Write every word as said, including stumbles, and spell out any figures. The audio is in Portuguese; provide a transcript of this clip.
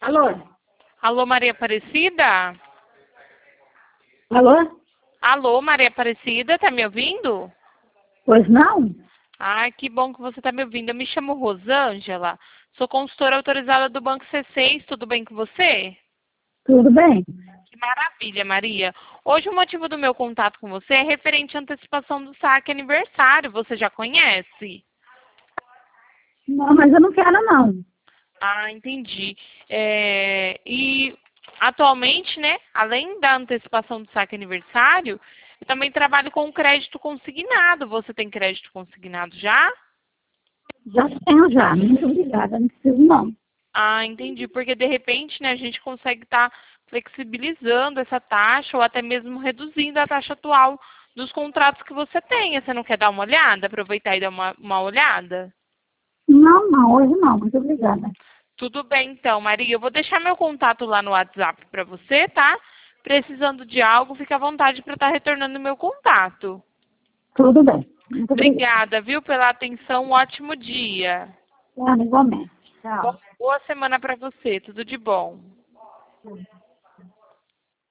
Alô? Alô, Maria Aparecida? Alô? Alô, Maria Aparecida, tá me ouvindo? Pois não? Ai, que bom que você tá me ouvindo. Eu me chamo Rosângela, sou consultora autorizada do Banco C seis, tudo bem com você? Tudo bem? Que maravilha, Maria. Hoje o motivo do meu contato com você é referente à antecipação do saque aniversário, você já conhece? Não, mas eu não quero não. Ah, entendi. É, e atualmente, né, além da antecipação do saque aniversário, eu também trabalho com crédito consignado. Você tem crédito consignado já? Já tenho já. Muito obrigada, não preciso não. Ah, entendi. Porque de repente, né, a gente consegue estar flexibilizando essa taxa ou até mesmo reduzindo a taxa atual dos contratos que você tenha. Você não quer dar uma olhada? Aproveitar e dar uma, uma olhada? Não, não, hoje não. Muito obrigada. Tudo bem, então, Maria. Eu vou deixar meu contato lá no WhatsApp para você, tá? Precisando de algo, fica à vontade para estar retornando meu contato. Tudo bem. Muito obrigada. Obrigada, viu, pela atenção. Um ótimo dia. Tá, igualmente. Bo- Tchau. Boa semana para você. Tudo de bom.